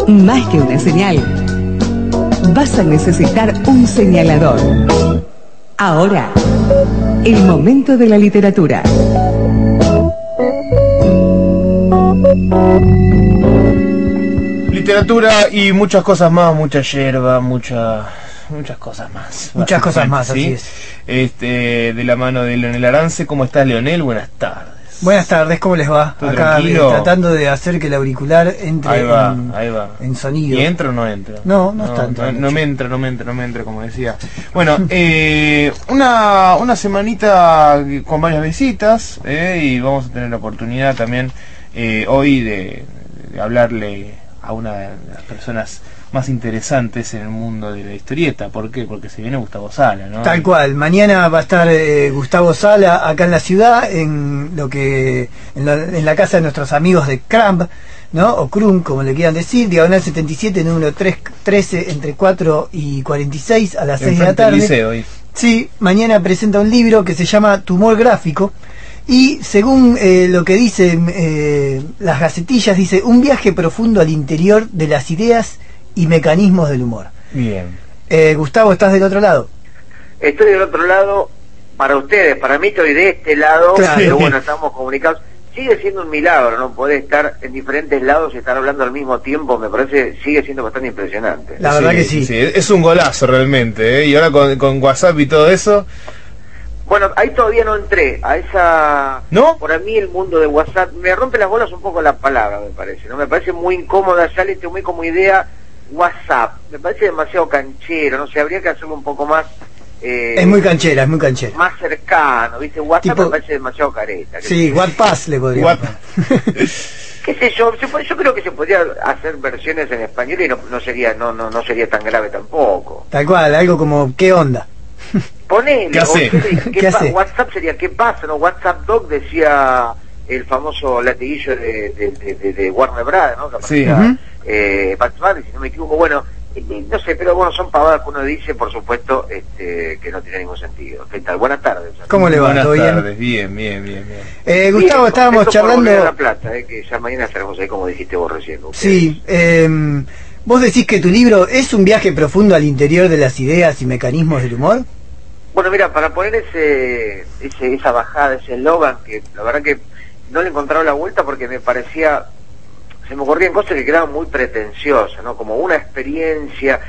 Más que una señal, vas a necesitar un señalador. Ahora, el momento de la literatura. Literatura y muchas cosas más, mucha yerba, muchas cosas más. Muchas cosas más, ¿sí? Así es. De la mano de Leonel Arance. ¿Cómo estás, Leonel? Buenas tardes. Buenas tardes, ¿cómo les va? ¿Todo acá tranquilo? Tratando de hacer que el auricular entre Ahí va. en sonido. ¿Y entra o no entra? No está entrando. No me entra, como decía. Bueno, una semanita con varias visitas, y vamos a tener la oportunidad también hoy de hablarle a una de las personas más interesantes en el mundo de la historieta. ¿Por qué? Porque se viene Gustavo Sala, ¿no? Tal cual. Mañana va a estar Gustavo Sala acá en la ciudad, en la casa de nuestros amigos de Crumb, ¿no? O Crum, como le quieran decir, Diagonal 77, número 13, entre 4 y 46, a las 6 de la tarde. Liceo, sí, mañana presenta un libro que se llama Tumor Gráfico. Y según lo que dicen las gacetillas, dice: un viaje profundo al interior de las ideas y mecanismos del humor. Bien. Gustavo, ¿estás del otro lado? Estoy del otro lado para ustedes, para mí estoy de este lado, claro. Pero bueno, estamos comunicados. Sigue siendo un milagro, ¿no? Poder estar en diferentes lados y estar hablando al mismo tiempo, me parece, sigue siendo bastante impresionante. La verdad que sí. Es un golazo realmente, y ahora con WhatsApp y todo eso. Bueno, ahí todavía no entré a esa... ¿No? Por mí el mundo de WhatsApp me rompe las bolas un poco la palabra, me parece, ¿no? Me parece muy incómoda, sale muy como idea WhatsApp. Me parece demasiado canchero, no sé, habría que hacerlo un poco más... es muy canchera, es muy canchera. Más cercano, ¿viste? WhatsApp Tipo, me parece demasiado careta. Sí, WhatsApp le podría. ¿Qué sé yo? Yo creo que se podría hacer versiones en español y no sería tan grave tampoco. Tal cual, algo como ¿qué onda? Ponele, ¿Qué hace? ¿Qué hace? WhatsApp sería ¿qué pasa? ¿No? WhatsApp Dog decía el famoso latiguillo de Warner Brothers, ¿no? Sí. Bugs Bunny, si no me equivoco. Bueno, no sé, pero bueno, son pavadas que uno dice, por supuesto, que no tiene ningún sentido. ¿Qué tal? Buenas tardes. ¿Cómo le va? Buenas ¿Todo tardes, bien. Gustavo, bien, estábamos charlando... La Plata, que ya mañana estaremos ahí, como dijiste vos recién. Sí, vos decís que tu libro es un viaje profundo al interior de las ideas y mecanismos del humor. Bueno, mira, para poner esa bajada, ese eslogan, que la verdad que no le encontraba la vuelta porque me parecía, se me ocurrían cosas que quedaban muy pretenciosas, ¿no? Como una experiencia,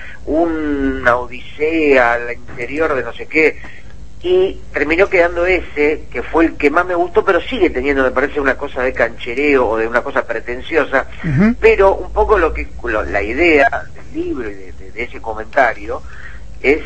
una odisea al interior de no sé qué, y terminó quedando ese, que fue el que más me gustó, pero sigue teniendo, me parece, una cosa de canchereo o de una cosa pretenciosa, pero un poco la idea del libro y de ese comentario es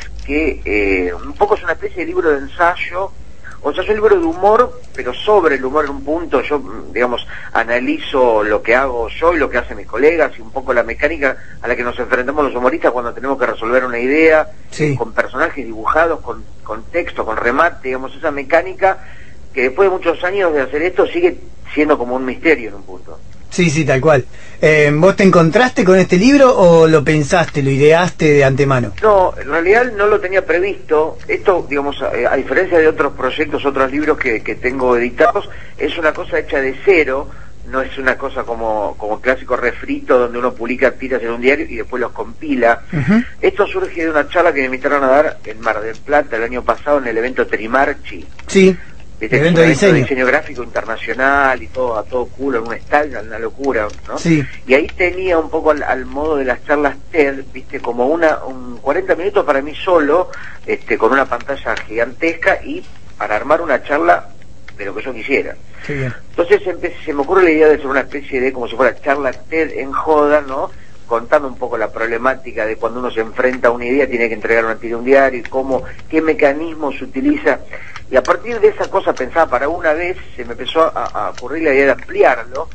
que un poco es una especie de libro de ensayo, o sea, es un libro de humor, pero sobre el humor en un punto. Yo, digamos, analizo lo que hago yo y lo que hacen mis colegas y un poco la mecánica a la que nos enfrentamos los humoristas cuando tenemos que resolver una idea, sí, con personajes dibujados, con texto, con remate, digamos, esa mecánica que después de muchos años de hacer esto sigue siendo como un misterio en un punto. Sí, tal cual. ¿Vos te encontraste con este libro o lo pensaste, lo ideaste de antemano? No, en realidad no lo tenía previsto. Esto, digamos, a diferencia de otros proyectos, otros libros que tengo editados, es una cosa hecha de cero, no es una cosa como clásico refrito donde uno publica tiras en un diario y después los compila. Esto surge de una charla que me invitaron a dar en Mar del Plata el año pasado en el evento Trimarchi. Sí. Evento de diseño gráfico internacional y todo a todo culo, en un estadio, una locura, ¿no? Sí. Y ahí tenía un poco al modo de las charlas TED, viste, como un 40 minutos para mí solo, con una pantalla gigantesca y para armar una charla de lo que yo quisiera. Qué bien. Entonces se me ocurre la idea de hacer una especie de, como si fuera charla TED en joda, ¿no? Contando un poco la problemática de cuando uno se enfrenta a una idea, tiene que entregar una tira a un diario, y qué mecanismo se utiliza. Y a partir de esa cosa pensada para una vez, se me empezó a ocurrir la idea de ampliarlo.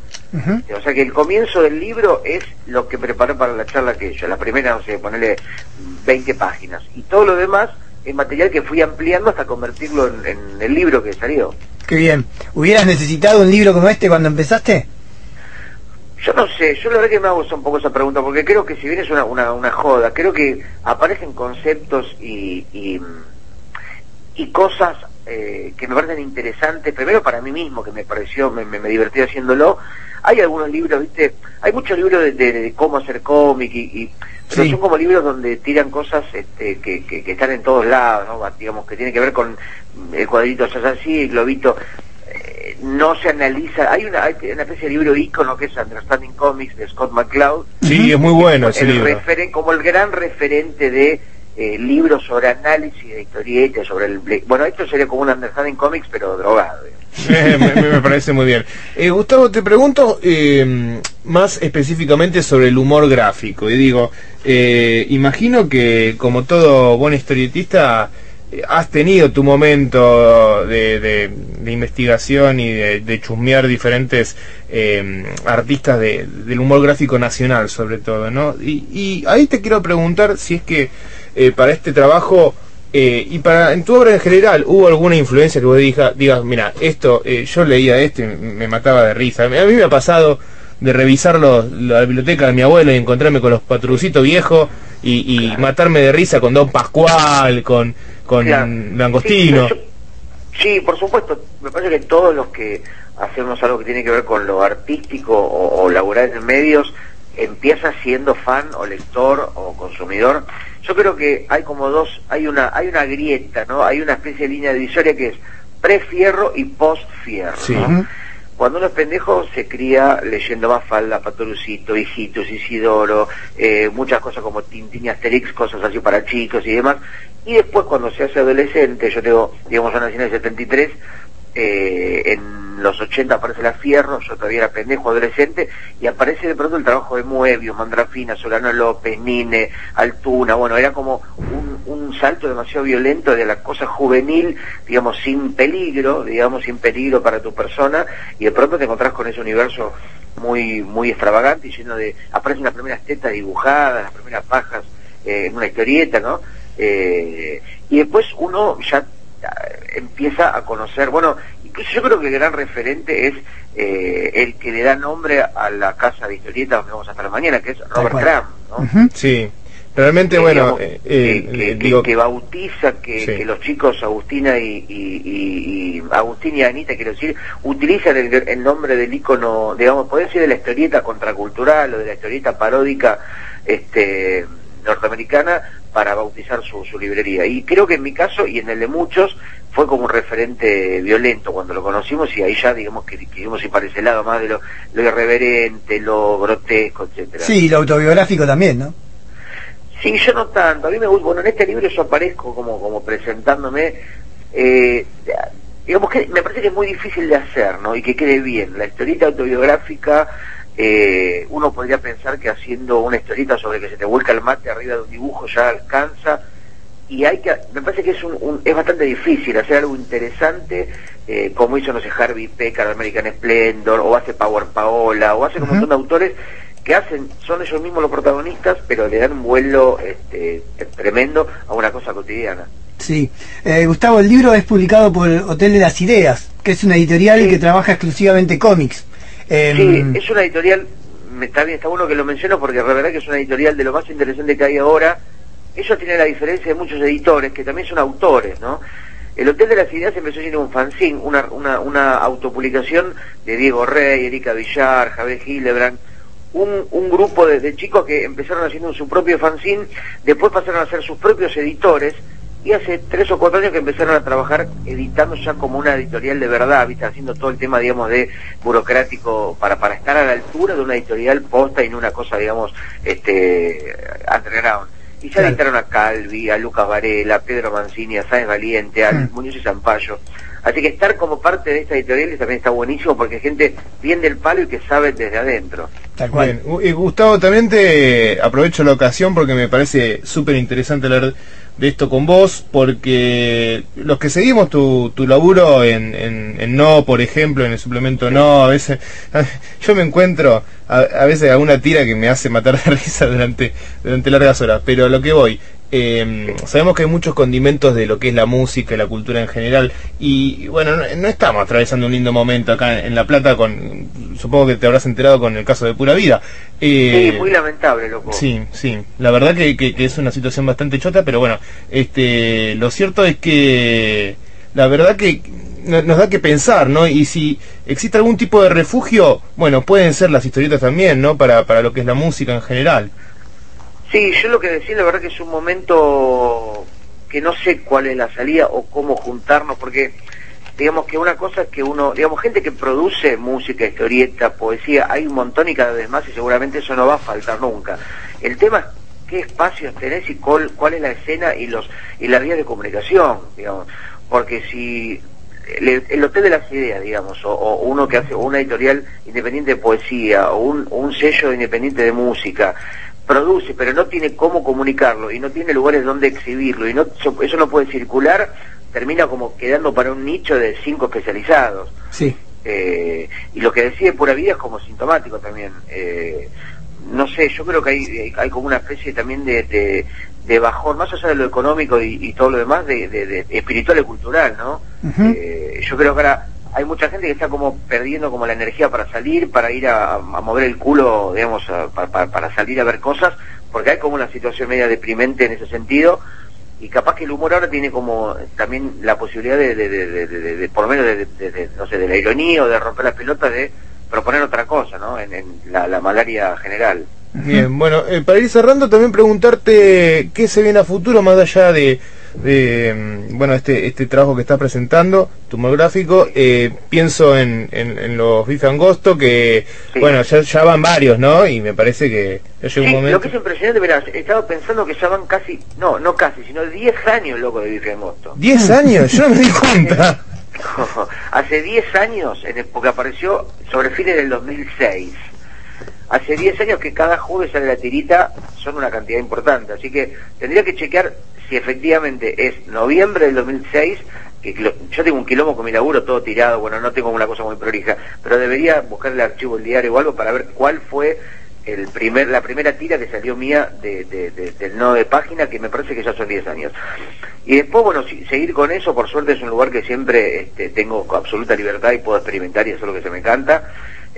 O sea que el comienzo del libro es lo que preparé para la charla que yo. La primera, no sé, ponerle 20 páginas. Y todo lo demás es material que fui ampliando hasta convertirlo en el libro que salió. Qué bien. ¿Hubieras necesitado un libro como este cuando empezaste? Yo no sé, yo la verdad que me hago un poco esa pregunta, porque creo que si bien es una joda, creo que aparecen conceptos y cosas que me parecen interesantes, primero para mí mismo, que me pareció, me divertí haciéndolo. Hay algunos libros, ¿viste? Hay muchos libros de cómo hacer cómic pero Sí. son como libros donde tiran cosas que están en todos lados, ¿no? Digamos, que tiene que ver con el cuadrito es así, el globito. No se analiza. Hay una especie de libro ícono que es Understanding Comics de Scott McCloud. Sí, es muy bueno ese libro. Como el gran referente de libros sobre análisis de historietas, sobre bueno, esto sería como un Understanding Comics, pero drogado. Me parece muy bien. Gustavo, te pregunto más específicamente sobre el humor gráfico. Y digo, imagino que como todo buen historietista has tenido tu momento de investigación y de chusmear diferentes artistas del humor gráfico nacional, sobre todo, ¿no? Y ahí te quiero preguntar si es que para este trabajo y para en tu obra en general hubo alguna influencia que vos digas, mira, esto yo leía esto y me mataba de risa. A mí me ha pasado de revisar la biblioteca de mi abuelo y encontrarme con los Patrucitos viejos y Claro. matarme de risa con Don Pascual, con Claro. Langostino. Sí, por supuesto. Me parece que todos los que hacemos algo que tiene que ver con lo artístico o laborar en medios, empieza siendo fan o lector o consumidor. Yo creo que hay como hay una grieta, ¿no? Hay una especie de línea divisoria que es pre-fierro y post-fierro, Sí. ¿no? Cuando uno es pendejo se cría leyendo Mafalda, Patorucito, Hijitos, Isidoro, muchas cosas como Tintín y Asterix, cosas así para chicos y demás. Y después cuando se hace adolescente, yo tengo, digamos, yo nací en el 73, en los 80 aparece la Fierro, yo todavía era pendejo, adolescente, y aparece de pronto el trabajo de Moebius, Mandrafina, Solano López, Nine, Altuna. Bueno, era como un salto demasiado violento de la cosa juvenil, digamos, sin peligro para tu persona, y de pronto te encontrás con ese universo muy muy extravagante y lleno de... aparecen las primeras tetas dibujadas, las primeras pajas en una historieta, ¿no? Y después uno ya empieza a conocer, bueno, incluso yo creo que el gran referente es el que le da nombre a la casa de historietas donde vamos a estar mañana, que es Robert Crumb, ¿no? Sí, realmente, bueno, digamos, que bautiza, sí, que los chicos Agustina y Agustín y Anita, quiero decir, utilizan el nombre del ícono, digamos, podés decir de la historieta contracultural o de la historieta paródica norteamericana para bautizar su librería. Y creo que en mi caso y en el de muchos fue como un referente violento cuando lo conocimos, y ahí ya digamos que quisimos ir para ese lado más de lo irreverente, lo grotesco, etcétera. Sí, lo autobiográfico también, ¿no? Sí, yo no tanto. A mí me gusta, bueno, en este libro yo aparezco como presentándome, digamos que me parece que es muy difícil de hacer, ¿no? Y que quede bien. La historieta autobiográfica, uno podría pensar que haciendo una historieta sobre que se te vuelca el mate arriba de un dibujo ya alcanza, y me parece que es bastante difícil hacer algo interesante, como hizo, no sé, Harvey Pekar, American Splendor, o hace Power Paola, o hace un montón de autores que son ellos mismos los protagonistas, pero le dan un vuelo tremendo a una cosa cotidiana. Sí. Gustavo, el libro es publicado por Hotel de las Ideas, que es una editorial que trabaja exclusivamente cómics. Sí, es una editorial, está bueno que lo menciono porque la verdad que es una editorial de lo más interesante que hay ahora. Ellos tienen la diferencia de muchos editores que también son autores, ¿no? El Hotel de las Ideas empezó siendo un fanzine, una autopublicación de Diego Rey, Erika Villar, Javier Hillebrand, un grupo de chicos que empezaron haciendo su propio fanzine, después pasaron a ser sus propios editores, y hace 3 o 4 años que empezaron a trabajar editando ya como una editorial de verdad, ¿viste? Haciendo todo el tema, digamos, de burocrático para estar a la altura de una editorial posta y no una cosa, digamos, underground. Y ya editaron a Calvi, a Lucas Varela, a Pedro Mancini, a Sáenz Valiente, a Muñoz y Zampayo. Así que estar como parte de esta editorial también está buenísimo porque es gente bien del palo y que sabe desde adentro. Tal cual. Bien. Gustavo, también te aprovecho la ocasión porque me parece súper interesante hablar de esto con vos, porque los que seguimos tu laburo en No, por ejemplo, en el suplemento No, a veces yo me encuentro a veces alguna tira que me hace matar de risa durante largas horas, pero a lo que voy, sabemos que hay muchos condimentos de lo que es la música y la cultura en general, y bueno, no estamos atravesando un lindo momento acá en La Plata, supongo que te habrás enterado con el caso de Pura Vida. Sí, muy lamentable, loco. Sí, la verdad que es una situación bastante chota, pero bueno, lo cierto es que la verdad que nos da que pensar, ¿no? Y si existe algún tipo de refugio, bueno, pueden ser las historietas también, ¿no? Para lo que es la música en general. Sí, yo lo que decía, la verdad que es un momento que no sé cuál es la salida o cómo juntarnos, porque digamos que una cosa es que uno, digamos, gente que produce música, historieta, poesía, hay un montón y cada vez más, y seguramente eso no va a faltar nunca. El tema es qué espacios tenés y cuál es la escena y las vías de comunicación, digamos, porque si el Hotel de las Ideas, digamos, o uno que hace una editorial independiente de poesía, o un sello independiente de música, produce, pero no tiene cómo comunicarlo, y no tiene lugares donde exhibirlo, y eso no puede circular, termina como quedando para un nicho de 5 especializados. Sí. Y lo que decide Pura Vida es como sintomático también. No sé, yo creo que hay como una especie también de bajón, más allá de lo económico y todo lo demás, de espiritual y cultural, ¿no? Uh-huh. Yo creo que ahora hay mucha gente que está como perdiendo como la energía para salir, para ir a mover el culo, digamos, para salir a ver cosas, porque hay como una situación media deprimente en ese sentido, y capaz que el humor ahora tiene como también la posibilidad de por lo menos no sé, de la ironía o de romper la pelota, de proponer otra cosa, ¿no? En la malaria general. Bien, bueno, para ir cerrando, también preguntarte qué se viene a futuro, más allá de bueno, este trabajo que estás presentando, tu monográfico. Pienso en los Bife Angosto, que sí, bueno, ya van varios, ¿no? Y me parece que ya llega un momento. Lo que es impresionante, verás, he estado pensando que ya van casi, no casi, sino 10 años, loco, de Bife Angosto. ¿10 años? Yo no me di cuenta. Hace 10 años, porque apareció sobre fines del 2006. Hace 10 años que cada jueves sale la tirita, son una cantidad importante, así que tendría que chequear si efectivamente es noviembre del 2006, que yo tengo un quilombo con mi laburo todo tirado, bueno, no tengo una cosa muy prolija, pero debería buscar el archivo del diario o algo para ver cuál fue la primera tira que salió mía del nodo de página, que me parece que ya son 10 años. Y después, bueno, seguir con eso, por suerte es un lugar que siempre tengo absoluta libertad y puedo experimentar, y eso es lo que se me encanta.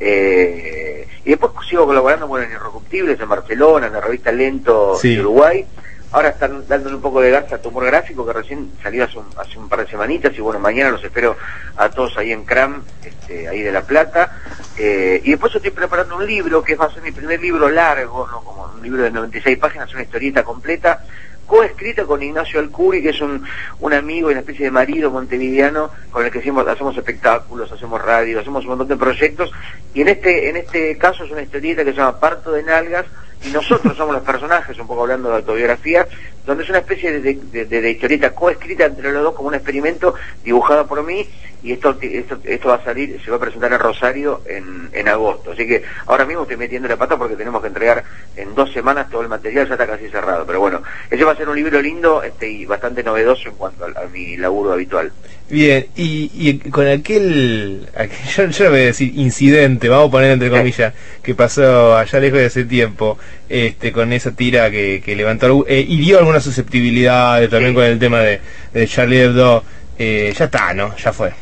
Y después sigo colaborando, bueno, en Irrecuptibles, en Barcelona, en la revista Lento, sí, de Uruguay. Ahora están dándole un poco de gas a tu humor gráfico, que recién salió hace un par de semanitas, y bueno, mañana los espero a todos ahí en CRAM, ahí de La Plata. Y después estoy preparando un libro, que va a ser mi primer libro largo, ¿no? Como un libro de 96 páginas, una historieta completa, coescrita con Ignacio Alcuri, que es un amigo y una especie de marido montevideano, con el que hacemos espectáculos, hacemos radio, hacemos un montón de proyectos, y en este caso es una historieta que se llama Parto de Nalgas, y nosotros somos los personajes, un poco hablando de autobiografía, donde es una especie de historieta coescrita entre los dos, como un experimento dibujado por mí, y esto va a salir, se va a presentar en Rosario en agosto. Así que ahora mismo estoy metiendo la pata porque tenemos que entregar en 2 semanas todo el material, ya está casi cerrado. Pero bueno, ese va a ser un libro lindo y bastante novedoso en cuanto a mi laburo habitual. Bien, y con aquel yo no voy a decir incidente, vamos a poner entre comillas, que pasó allá lejos de ese tiempo, con esa tira que levantó, hirió algunas susceptibilidades también, sí, con el tema de Charlie Hebdo. Ya está, ¿no? Ya fue.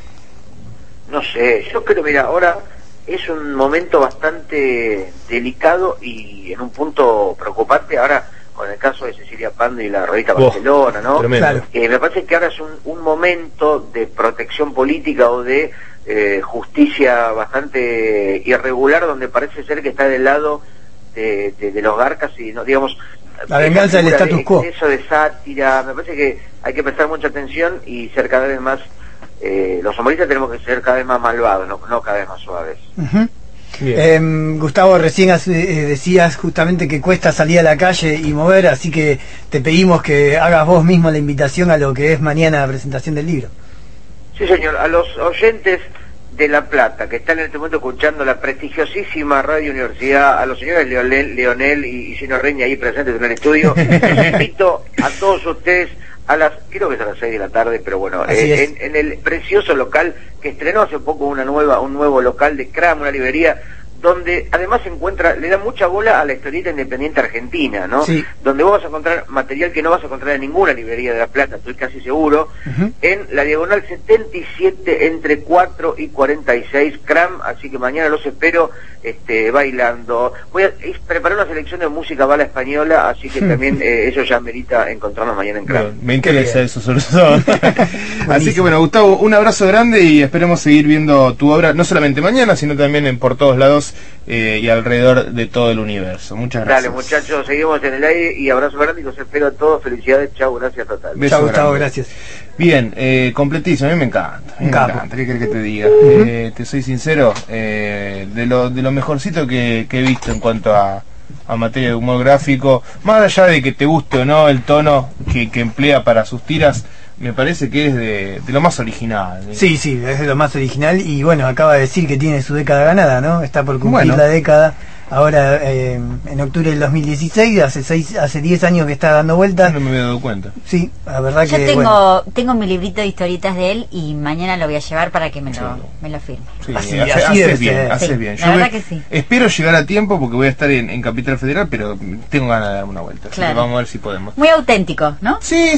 No sé, yo creo, mira, ahora es un momento bastante delicado y en un punto preocupante ahora con el caso de Cecilia Pando y la revista Barcelona, ¿no? Claro. Me parece que ahora es un momento de protección política o de justicia bastante irregular, donde parece ser que está del lado de los garcas y, no, digamos, la venganza del status quo. Eso de sátira, me parece que hay que prestar mucha atención y ser cada vez más, los humoristas tenemos que ser cada vez más malvados, no cada vez más suaves. Uh-huh. Gustavo, recién decías justamente que cuesta salir a la calle y mover, así que te pedimos que hagas vos mismo la invitación a lo que es mañana la presentación del libro. Sí, señor, a los oyentes de La Plata que están en este momento escuchando la prestigiosísima Radio Universidad, a los señores Leonel y Gino Reña ahí presentes en el estudio, les invito a todos ustedes creo que es a las 6 de la tarde, pero bueno, en el precioso local que estrenó hace poco un nuevo local de CRAM, una librería donde además se encuentra, le da mucha bola a la historieta independiente argentina, ¿no? Sí. Donde vos vas a encontrar material que no vas a encontrar en ninguna librería de La Plata, estoy casi seguro, en la diagonal 77 entre 4 y 46 Cram, así que mañana los espero bailando. Voy a preparar una selección de música bala española, así que también eso ya merita encontrarnos mañana en Cram. Bueno, me interesa eso sobre todo. Así que bueno, Gustavo, un abrazo grande y esperemos seguir viendo tu obra, no solamente mañana, sino también por todos lados y alrededor de todo el universo. Muchas gracias. Dale, muchachos, seguimos en el aire y abrazo grande y los espero a todos. Felicidades, chau, gracias total. Beso Chao, Gustavo, grande. gracias. Bien, completísimo, a mí me encanta. Me encanta, ¿qué querés que te diga? Te soy sincero, de lo mejorcito que he visto en cuanto a materia de humor gráfico, más allá de que te guste o no el tono que emplea para sus tiras, me parece que es de lo más original. Sí, sí, es de lo más original y bueno, acaba de decir que tiene su década ganada, ¿no? Está por cumplir la década. Ahora, en octubre del 2016, hace 10 años que está dando vueltas. No me había dado cuenta. Sí, la verdad Yo que... tengo mi librito de historietas de él y mañana lo voy a llevar para que me lo firme. Sí, Así haces debe bien, ser. haces Sí, bien. la verdad que sí. Espero llegar a tiempo porque voy a estar en Capital Federal, pero tengo ganas de dar una vuelta. Así Claro. que vamos a ver si podemos. Muy auténtico, ¿no? Sí,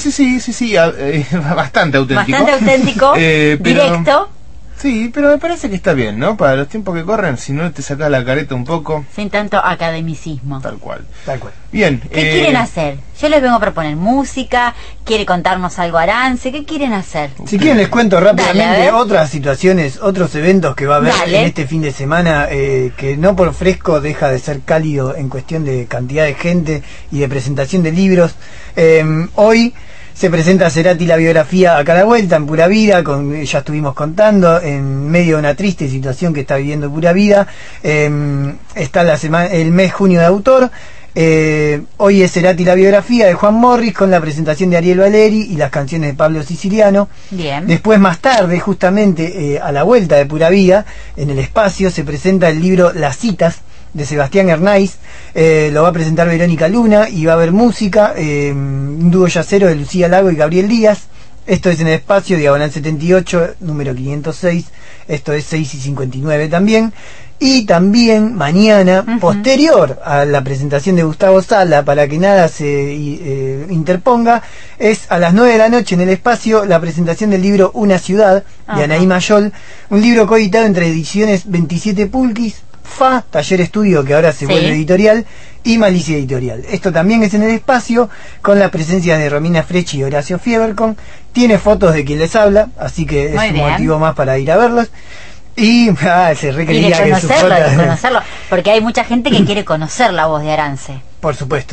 bastante auténtico. Bastante auténtico, pero- directo, Sí, pero me parece que está bien, ¿no? Para los tiempos que corren, si no te sacas la careta un poco, sin tanto academicismo. tal cual. Tal cual. Bien. ¿Qué quieren hacer? Yo les vengo a proponer música, quiere contarnos algo Arance, ¿qué quieren hacer? Si quieren les cuento Dale, a rápidamente ver. otras situaciones, otros eventos que va a haber Dale. en este fin de semana, que no por fresco deja de ser cálido en cuestión de cantidad de gente y de presentación de libros. Hoy se presenta Cerati la biografía acá a la vuelta, en Pura Vida, ya estuvimos contando, en medio de una triste situación que está viviendo Pura Vida. Está el mes junio de autor. Hoy es Cerati la biografía de Juan Morris con la presentación de Ariel Valeri y las canciones de Pablo Siciliano. Bien. Después, más tarde, justamente a la vuelta de Pura Vida, en el espacio se presenta el libro Las Citas de Sebastián Hernáiz. Lo va a presentar Verónica Luna y va a haber música, un dúo yacero de Lucía Lago y Gabriel Díaz. Esto es en el espacio, diagonal 78, número 506. Esto es 6:59 también. Y también mañana, posterior a la presentación de Gustavo Sala, para que nada se interponga, es a las 9 de la noche en el espacio la presentación del libro Una Ciudad, de Anaí Mayol, un libro coeditado entre ediciones 27 Pulquis, FA, Taller Estudio, que ahora se vuelve editorial, y Malicia Editorial. Esto también es en el espacio, con la presencia de Romina Frecci y Horacio Fiebercon. Tiene fotos de quien les habla, así que es un motivo más para ir a verlos. Y se requería que de conocerlo, porque hay mucha gente que quiere conocer la voz de Arance. Por supuesto.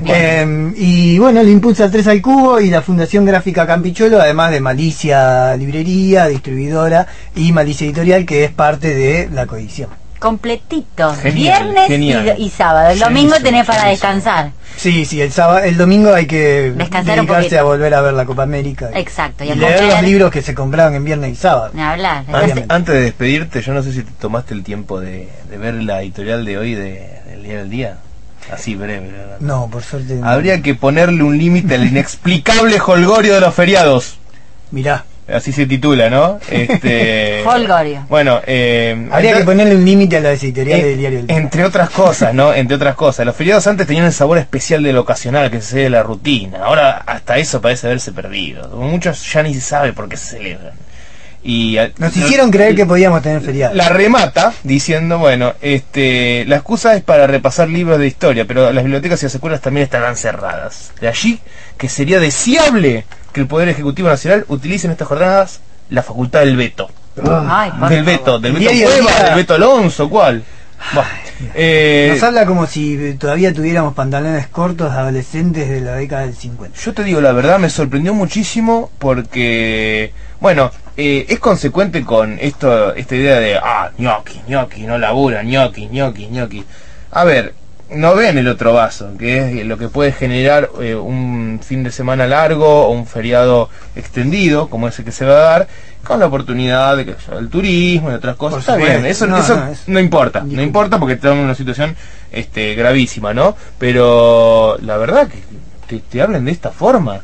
Y bueno, le impulsa 3 al Cubo y la Fundación Gráfica Campichuelo, además de Malicia Librería, distribuidora, y Malicia Editorial, que es parte de la coedición. Completito, Genial, viernes genial. y sábado. El domingo tenés para descansar. Sí, el domingo hay que Descansar un dedicarse poquito. a volver a ver la Copa América. Exacto, Y a leer los comprar- libros que se compraban en viernes y sábado. Ni hablar. Obviamente. Antes de despedirte, yo no sé si te tomaste el tiempo de ver la editorial de hoy del Día del Día. Así breve, ¿verdad? No, por suerte no. Habría que ponerle un límite al inexplicable jolgorio de los feriados. Mirá. Así se titula, ¿no? Holgorio. Bueno, Habría que ponerle un límite a las editoriales del diario El Día. entre otras cosas, ¿no? Entre otras cosas. Los feriados antes tenían el sabor especial de lo ocasional, que se cede de la rutina. Ahora hasta eso parece haberse perdido. Muchos ya ni se sabe por qué se celebran. Y Nos hicieron creer que podíamos tener feriados. la remata diciendo, bueno, la excusa es para repasar libros de historia, pero las bibliotecas y las escuelas también estarán cerradas. De allí que sería deseable que el Poder Ejecutivo Nacional utilice en estas jornadas la facultad del veto. Ay, por Del favor. veto, del El veto diario del Cuevas, día. del veto Alonso, ¿cuál? Bueno, Nos habla como si todavía tuviéramos pantalones cortos de adolescentes de la década del 50. yo te digo la verdad, me sorprendió muchísimo porque, bueno, es consecuente con esta idea de, ñoqui, no labura, ñoqui. A ver, no ven el otro vaso, que es lo que puede generar un fin de semana largo o un feriado extendido, como ese que se va a dar, con la oportunidad de que el turismo y otras cosas. Por Está supuesto. bien, eso No, no importa, no importa porque estamos en una situación gravísima, ¿no? Pero la verdad que te hablen de esta forma.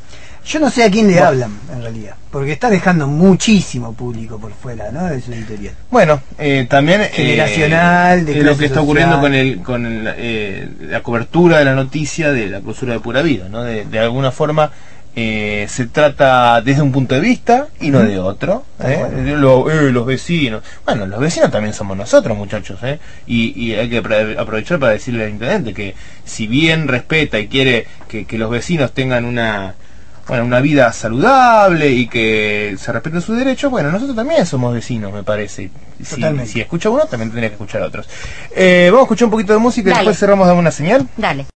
Yo no sé a quién le hablan, en realidad, porque está dejando muchísimo público por fuera, ¿no? De su editorial. Bueno, también generacional, de lo que está social. ocurriendo con la cobertura de la noticia de la clausura de Pura Vida, ¿no? De alguna forma se trata desde un punto de vista y no de otro. Los vecinos. Bueno, los vecinos también somos nosotros, muchachos, y hay que aprovechar para decirle al intendente que si bien respeta y quiere que los vecinos tengan una vida saludable y que se respeten sus derechos, bueno, nosotros también somos vecinos, me parece. Si escucha uno, también tendría que escuchar a otros. Vamos a escuchar un poquito de música y Dale. después cerramos, damos una señal. Dale.